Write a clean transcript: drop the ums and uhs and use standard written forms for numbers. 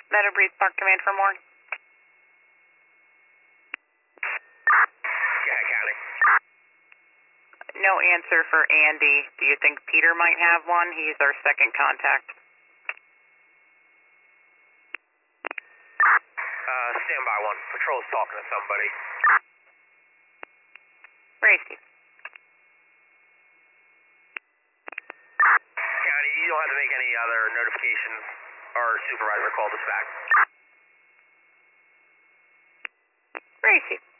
Meadow Breeze Park Command for more. Yeah, County. No answer for Andy. Do you think Peter might have one? He's our second contact. Stand by one. Patrol's talking to somebody. Gracie. County, you don't have to make any other notifications. Our supervisor called us back. Gracie.